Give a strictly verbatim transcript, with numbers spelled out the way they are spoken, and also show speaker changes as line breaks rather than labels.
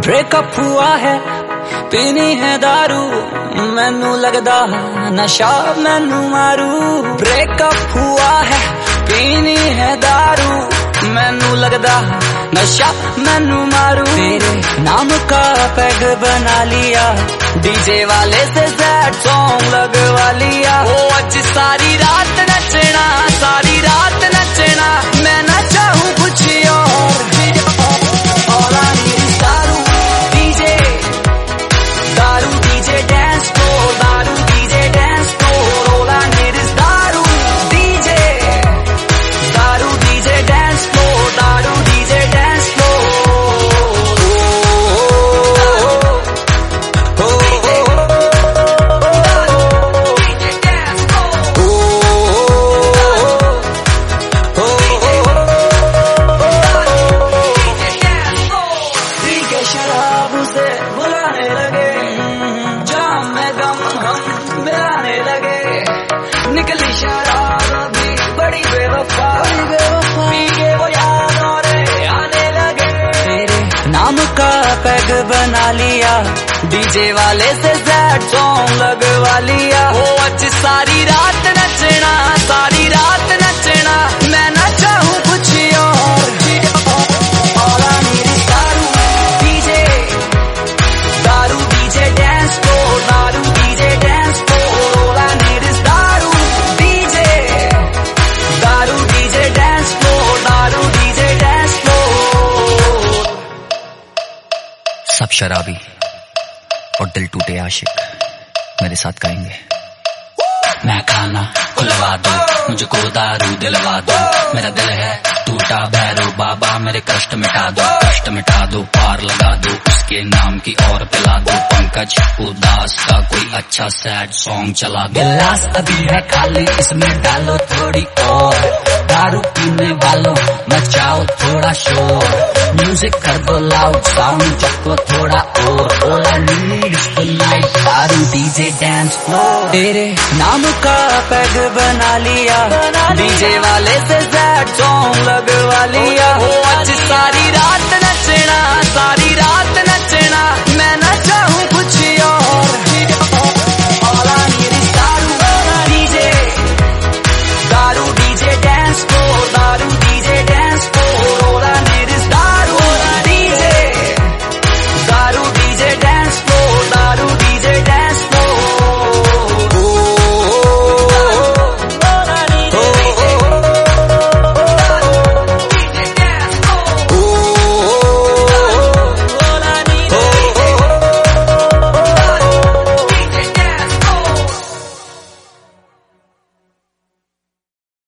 Breakup हुआ है, पीनी है दारू, मैनू लगदा नशा मैनू मारू। ब्रेकअप हुआ है, पीनी है दारू, मैनू लगदा नशा मैनू मारू। तेरे नाम का पैग बना लिया, डीजे वाले से सैड सॉन्ग लगवा लिया। ओ आज सारी रात नचना, सारी रात नचना, मैं ना चाहूं कुछ और। All I need is daru, DJ, daru DJ dance floor, daru DJ dance floor. All I need is daru, DJ, daru DJ dance floor, daru DJ dance floor. शराब से बुलाने लगे, जाम में गम हम मिलाने लगे। निकली शराब अभी बड़ी बेवफा, पी के वो याद और आने लगे। तेरे नाम का पैग बना लिया, डीजे वाले से सैड सॉन्ग लगवा लिया। ओ आज सारी रात नचना, सारी रात नचना, मैं ना चाहूं कुछ और। All I need is daru, DJ, daru DJ dance floor, daru DJ dance floor. All I need is daru, DJ, daru DJ dance floor, daru DJ dance floor.
सब शराबी और दिल टूटे आशिक मेरे साथ गाएंगे।
मैं खाना खुलवा दो, मुझको दारू दिलवा दो, मेरा दिल है टूटा भैरो बाबा, मेरे कष्ट मिटा दो, कष्ट मिटा दो, पार लगा दो, उसके नाम की और पिला दो। पंकज उदास का कोई अच्छा सैड सॉन्ग चला दो। गिलास अभी है खाली, इसमें डालो थोड़ी और, दारू पीने वालों मचाओ थोड़ा शोर। म्यूजिक कर दो लाउड, साउंड चको थोड़ा और। All I need is the night, daru DJ dance floor. तेरे नाम का पैग बना लिया, डीजे वाले से सैड सॉन्ग लगवा लिया।